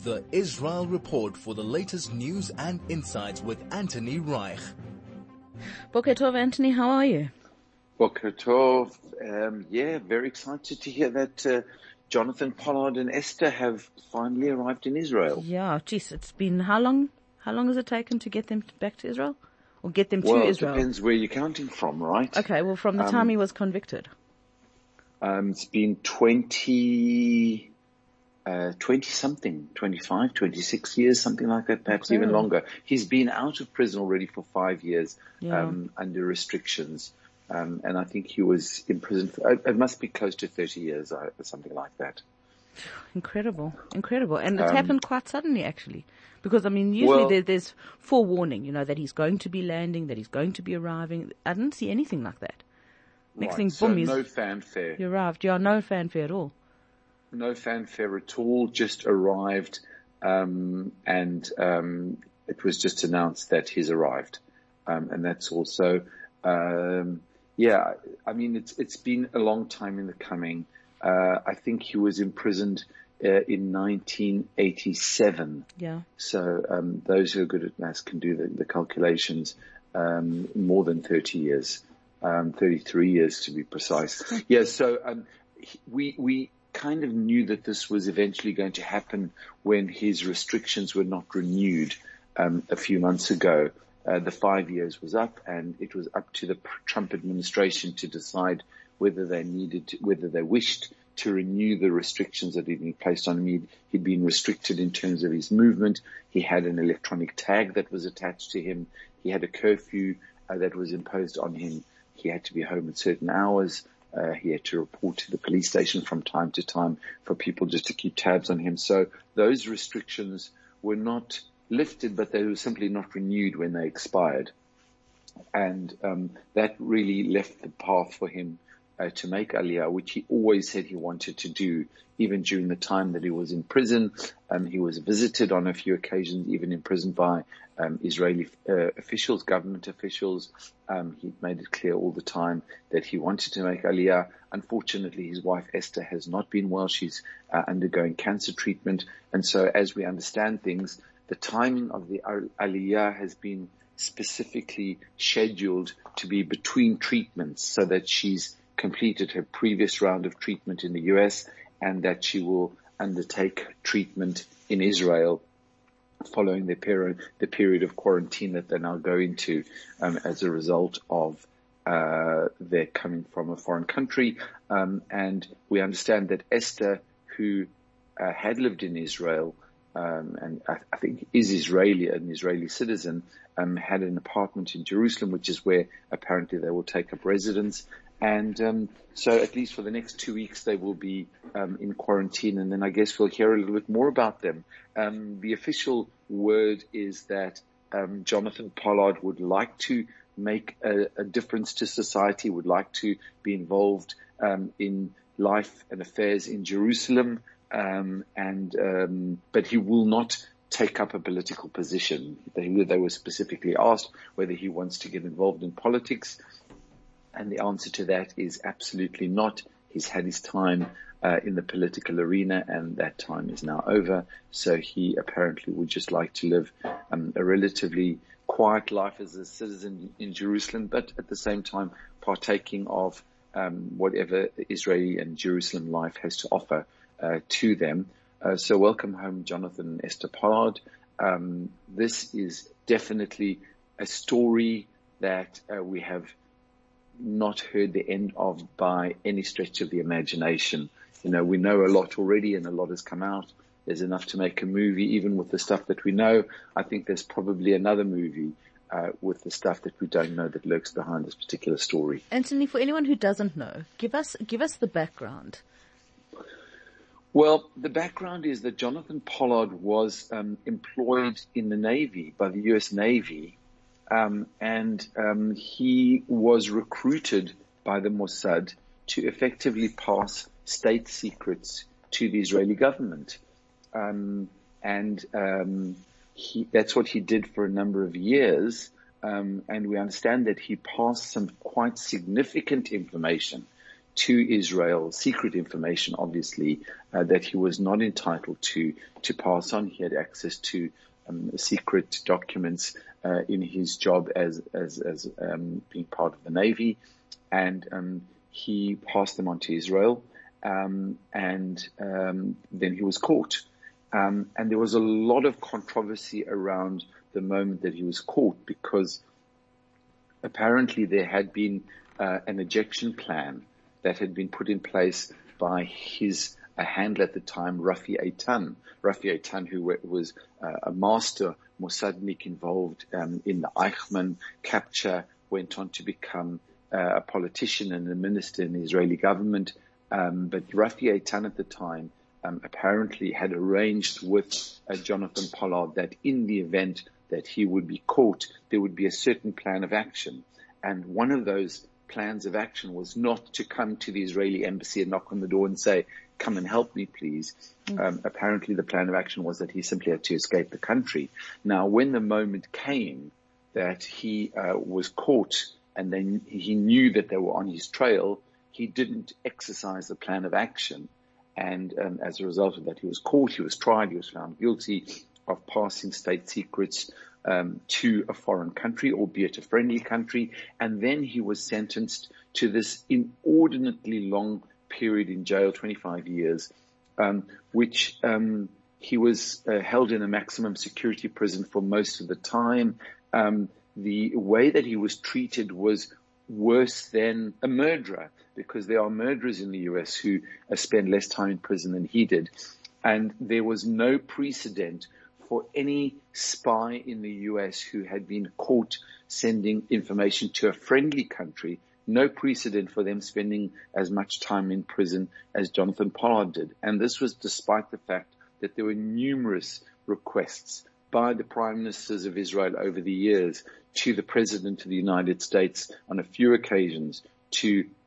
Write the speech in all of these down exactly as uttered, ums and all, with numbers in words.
The Israel Report for the latest news and insights with Anthony Reich. Boker Tov, Anthony, how are you? Boker Tov. Um, yeah, very excited to hear that uh, Jonathan Pollard and Esther have finally arrived in Israel. Yeah, geez, it's been how long? How long has it taken to get them back to Israel? Or get them well, to Israel? Well, it depends where you're counting from, right? Okay, well, from the um, time he was convicted. Um, it's been twenty... Uh, twenty-something, twenty-five, twenty-six years, something like that, perhaps okay. even longer. He's been out of prison already for five years yeah. um, under restrictions. Um, and I think he was in prison for, it must be close to thirty years or something like that. Incredible, incredible. And it's um, happened quite suddenly, actually. Because, I mean, usually well, there, there's forewarning, you know, that he's going to be landing, that he's going to be arriving. I didn't see anything like that. Next right, thing, so boom, he's no fanfare. He arrived. Yeah, no fanfare at all. No fanfare at all, just arrived, um, and um, it was just announced that he's arrived, um, and that's also, um, yeah. I mean, it's it's been a long time in the coming. Uh, I think he was imprisoned uh, in nineteen eighty-seven. Yeah. So um, those who are good at maths can do the, the calculations. Um, more than thirty years, um, thirty-three years to be precise. Yeah. So um, we we. kind of knew that this was eventually going to happen when his restrictions were not renewed um, a few months ago. Uh, the five years was up, and it was up to the Trump administration to decide whether they needed, to, whether they wished to renew the restrictions that had been placed on him. He'd, he'd been restricted in terms of his movement. He had an electronic tag that was attached to him. He had a curfew uh, that was imposed on him. He had to be home at certain hours. Uh, he had to report to the police station from time to time for people just to keep tabs on him. So those restrictions were not lifted, but they were simply not renewed when they expired. And um, that really left the path for him uh, to make Aliyah, which he always said he wanted to do, even during the time that he was in prison. Um, he was visited on a few occasions, even in prison, by um, Israeli uh, officials, government officials. Um, he made it clear all the time that he wanted to make Aliyah. Unfortunately, his wife Esther has not been well. She's uh, undergoing cancer treatment. And so as we understand things, the timing of the Aliyah has been specifically scheduled to be between treatments so that she's completed her previous round of treatment in the U S and that she will undertake treatment in Israel following the period, the period of quarantine that they now go into um, as a result of uh, their coming from a foreign country. Um, and we understand that Esther, who uh, had lived in Israel, um, and I, I think is Israeli, an Israeli citizen, um, had an apartment in Jerusalem, which is where apparently they will take up residence. And um, so at least for the next two weeks, they will be um, in quarantine. And then I guess we'll hear a little bit more about them. Um, the official word is that um, Jonathan Pollard would like to make a, a difference to society, would like to be involved um, in life and affairs in Jerusalem. Um, and um, but he will not take up a political position. They, they were specifically asked whether he wants to get involved in politics. And the answer to that is absolutely not. He's had his time uh, in the political arena, and that time is now over. So he apparently would just like to live um, a relatively quiet life as a citizen in Jerusalem, but at the same time partaking of um, whatever Israeli and Jerusalem life has to offer uh, to them. Uh, so welcome home, Jonathan and Esther Pollard. Um, this is definitely a story that uh, we have not heard the end of by any stretch of the imagination. You know, we know a lot already and a lot has come out. There's enough to make a movie, even with the stuff that we know. I think there's probably another movie uh, with the stuff that we don't know that lurks behind this particular story. Anthony, for anyone who doesn't know, give us give us the background. Well, the background is that Jonathan Pollard was um, employed in the Navy, by the U S Navy, Um, and um, he was recruited by the Mossad to effectively pass state secrets to the Israeli government. Um, and um, he, that's what he did for a number of years. Um, and we understand that he passed some quite significant information to Israel, secret information, obviously, uh, that he was not entitled to to pass on. He had access to um, secret documents uh, in his job as as as um, being part of the Navy, and um, he passed them on to Israel, um, and um, then he was caught. Um, and there was a lot of controversy around the moment that he was caught, because apparently there had been uh, an ejection plan that had been put in place by his uh, handler at the time, Rafi Eitan. Rafi Eitan, who was uh, a master Mossadnik involved um, in the Eichmann capture, went on to become uh, a politician and a minister in the Israeli government. Um, but Rafi Eitan at the time Um, apparently had arranged with uh, Jonathan Pollard that in the event that he would be caught, there would be a certain plan of action. And one of those plans of action was not to come to the Israeli embassy and knock on the door and say, come and help me, please. Mm. Um, apparently the plan of action was that he simply had to escape the country. Now, when the moment came that he uh, was caught and then he knew that they were on his trail, he didn't exercise the plan of action. And um, as a result of that, he was caught, he was tried, he was found guilty of passing state secrets um, to a foreign country, albeit a friendly country. And then he was sentenced to this inordinately long period in jail, twenty-five years, um, which um, he was uh, held in a maximum security prison for most of the time. Um, the way that he was treated was worse than a murderer, because there are murderers in the U S who uh, spend less time in prison than he did. And there was no precedent for any spy in the U S who had been caught sending information to a friendly country, no precedent for them spending as much time in prison as Jonathan Pollard did. And this was despite the fact that there were numerous requests by the prime ministers of Israel over the years to the president of the United States on a few occasions to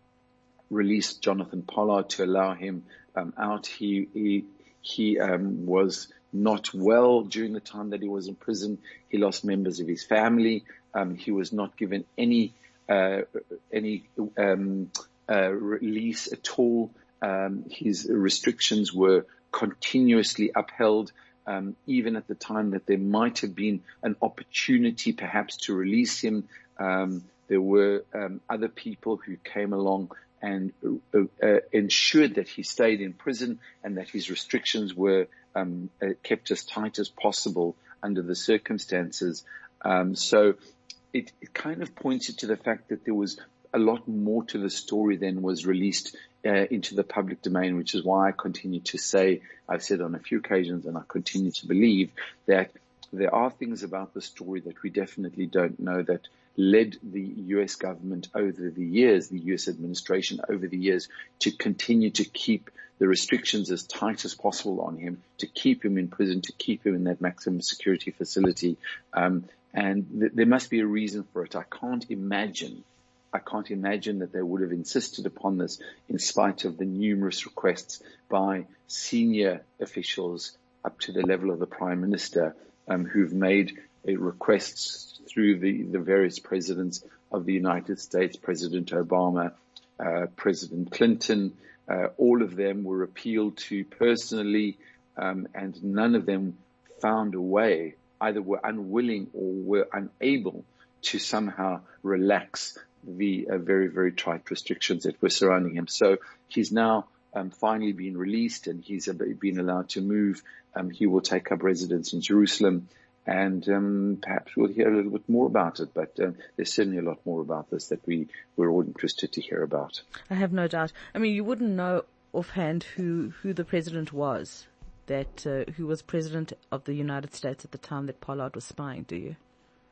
release Jonathan Pollard, to allow him um, out. He he, he um, was not well during the time that he was in prison. He lost members of his family. Um, he was not given any uh, any um, uh, release at all. Um, his restrictions were continuously upheld. Um, even at the time that there might have been an opportunity perhaps to release him, um, there were um, other people who came along and uh, uh, ensured that he stayed in prison and that his restrictions were um, uh, kept as tight as possible under the circumstances. Um, so it, it kind of pointed to the fact that there was a lot more to the story than was released uh, into the public domain, which is why I continue to say, I've said on a few occasions, and I continue to believe that there are things about the story that we definitely don't know that led the U S government over the years, the U S administration over the years, to continue to keep the restrictions as tight as possible on him, to keep him in prison, to keep him in that maximum security facility. Um, and th- there must be a reason for it. I can't imagine, I can't imagine that they would have insisted upon this in spite of the numerous requests by senior officials up to the level of the Prime Minister, um, who've made uh, requests through the, the various presidents of the United States, President Obama, uh, President Clinton. Uh, all of them were appealed to personally, um, and none of them found a way, either were unwilling or were unable to somehow relax the uh, very, very tight restrictions that were surrounding him. So he's now um, finally been released and he's been allowed to move. Um, he will take up residence in Jerusalem. And um, perhaps we'll hear a little bit more about it, but um, there's certainly a lot more about this that we we're all interested to hear about. I have no doubt. I mean, you wouldn't know offhand who, who the president was, that uh, who was president of the United States at the time that Pollard was spying, do you?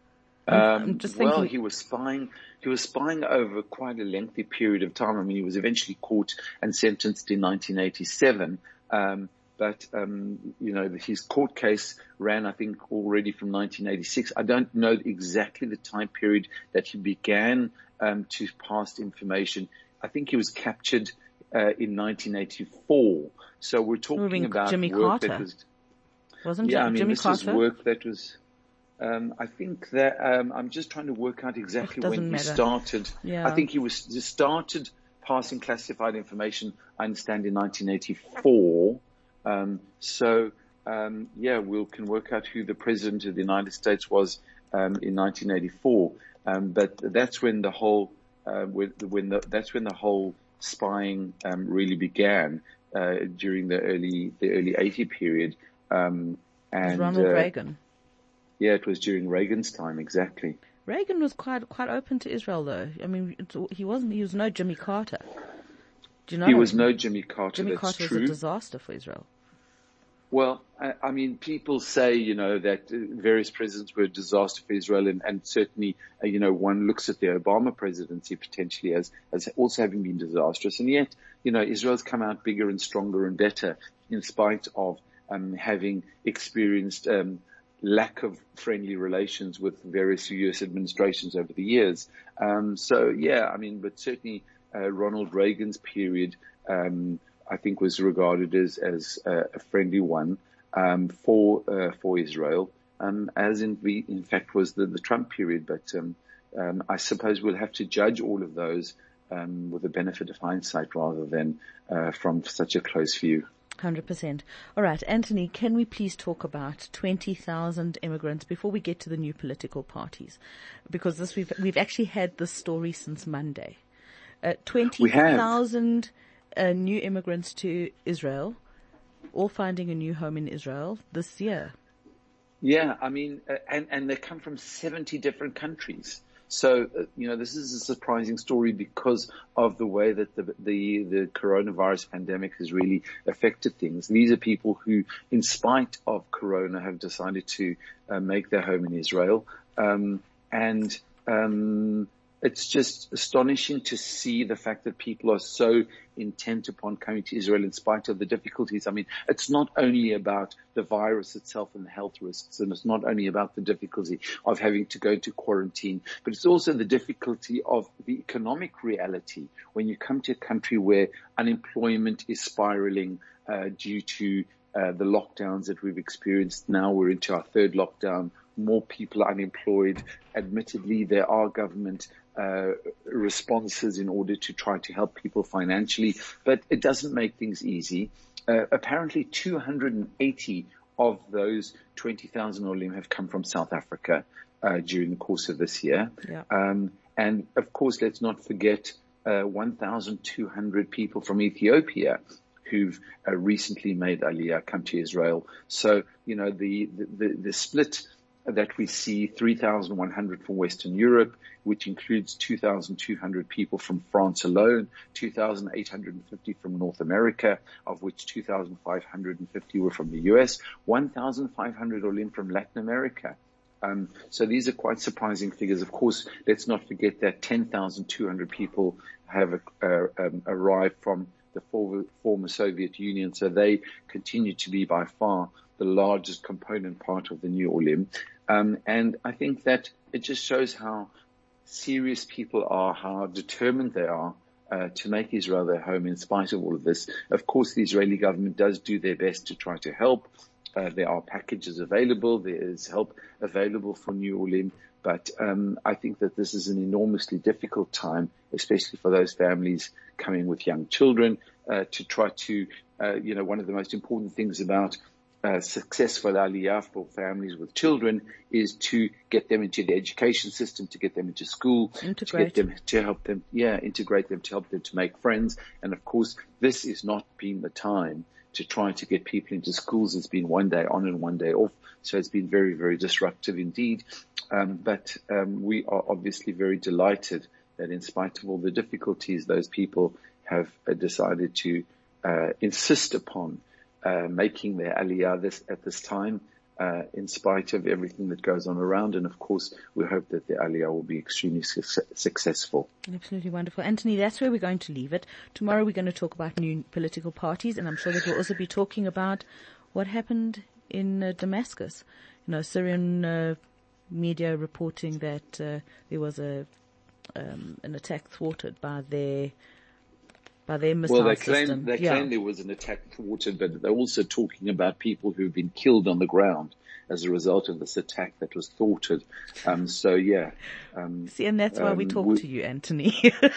Um, I'm just thinking. Well, he was spying. He was spying over quite a lengthy period of time. I mean, he was eventually caught and sentenced in nineteen eighty-seven. Um, But, um, you know, his court case ran, I think, already from nineteen eighty-six. I don't know exactly the time period that he began um, to pass information. I think he was captured uh, in nineteen eighty-four. So we're talking about Jimmy work Carter. that was... Wasn't yeah, I mean, Jimmy this Carter? was work that was... Um, I think that um, I'm just trying to work out exactly oh, when he matter. started. Yeah. I think he was started passing classified information, I understand, in nineteen eighty-four. Um, so, um, yeah, we can work out who the president of the United States was um, in nineteen eighty-four. Um, but that's when the whole, uh, when the, that's when the whole spying um, really began uh, during the early the early eighty period. Um, and Ronald uh, Reagan. Yeah, it was during Reagan's time, exactly. Reagan was quite quite open to Israel, though. I mean, it's, he wasn't. He was no Jimmy Carter. Do you know? He was no Jimmy Carter. Jimmy that's Carter true. was a disaster for Israel. Well, I, I mean, people say, you know, that various presidents were a disaster for Israel, and, and certainly, uh, you know, one looks at the Obama presidency potentially as, as also having been disastrous. And yet, you know, Israel's come out bigger and stronger and better in spite of um, having experienced um, lack of friendly relations with various U S administrations over the years. Um, so, yeah, I mean, but certainly uh, Ronald Reagan's period, um, I think, was regarded as as uh, a friendly one um, for uh, for Israel, um, as in the, in fact was the, the Trump period. But um, um, I suppose we'll have to judge all of those um, with the benefit of hindsight rather than uh, from such a close view. one hundred percent. All right, Anthony, can we please talk about twenty thousand immigrants before we get to the new political parties? Because this we've we've actually had this story since Monday. Uh, twenty thousand uh, new immigrants to Israel, all finding a new home in Israel this year. Yeah, I mean, uh, and, and they come from seventy different countries. So, uh, you know, this is a surprising story because of the way that the, the, the coronavirus pandemic has really affected things. These are people who, in spite of corona, have decided to uh, make their home in Israel. Um, and, um, it's just astonishing to see the fact that people are so intent upon coming to Israel in spite of the difficulties. I mean, it's not only about the virus itself and the health risks, and it's not only about the difficulty of having to go to quarantine, but it's also the difficulty of the economic reality when you come to a country where unemployment is spiraling uh, due to uh, the lockdowns that we've experienced. Now we're into our third lockdown. More people are unemployed. Admittedly, there are government uh, responses in order to try to help people financially, but it doesn't make things easy. Uh, apparently, two hundred eighty of those twenty thousand Olim have come from South Africa uh, during the course of this year. Yeah. Um, and of course, let's not forget uh, one thousand two hundred people from Ethiopia who've uh, recently made Aliyah come to Israel. So, you know, the, the, the, the split that we see, three thousand one hundred from Western Europe, which includes two thousand two hundred people from France alone, two thousand eight hundred fifty from North America, of which two thousand five hundred fifty were from the U S, one thousand five hundred Olim from Latin America. Um, so these are quite surprising figures. Of course, let's not forget that ten thousand two hundred people have uh, um, arrived from the former, former Soviet Union, so they continue to be by far the largest component part of the new Olim. Um, and I think that it just shows how serious people are, how determined they are uh, to make Israel their home in spite of all of this. Of course, the Israeli government does do their best to try to help. Uh, there are packages available. There is help available for New Olim. But um, I think that this is an enormously difficult time, especially for those families coming with young children, uh, to try to, uh, you know, one of the most important things about Uh, successful Aliyah for families with children is to get them into the education system, to get them into school, integrate. to get them to help them, yeah, integrate them, to help them to make friends. And of course, this is not been the time to try to get people into schools. It's been one day on and one day off. So it's been very, very disruptive indeed. Um, but um, we are obviously very delighted that in spite of all the difficulties, those people have uh, decided to uh, insist upon Uh, making their Aliyah this, at this time, uh, in spite of everything that goes on around. And of course, we hope that the Aliyah will be extremely su- successful. Absolutely wonderful. Anthony, that's where we're going to leave it. Tomorrow we're going to talk about new political parties, and I'm sure that we'll also be talking about what happened in uh, Damascus. You know, Syrian uh, media reporting that uh, there was a um, an attack thwarted by their by their missile well, they system. claim, they yeah. claim there was an attack thwarted, but they're also talking about people who've been killed on the ground as a result of this attack that was thwarted. Um, so yeah. Um, See, and that's why um, we talk we, to you, Anthony.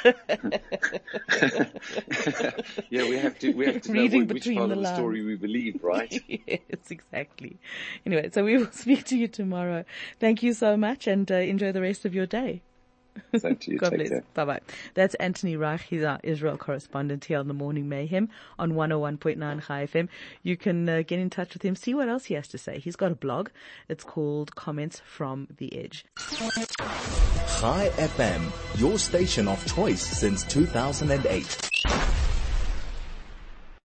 yeah, we have to, we have to know Reading which between part the of the lines. story we believe, right? Yes, exactly. Anyway, so we will speak to you tomorrow. Thank you so much, and uh, enjoy the rest of your day. Same to you. God Take bless. care. Bye bye. That's Anthony Reich. He's our Israel correspondent here on the Morning Mayhem on one oh one point nine Chai F M. You can uh, get in touch with him, see what else he has to say. He's got a blog. It's called Comments from the Edge. Chai F M, your station of choice since two thousand eight.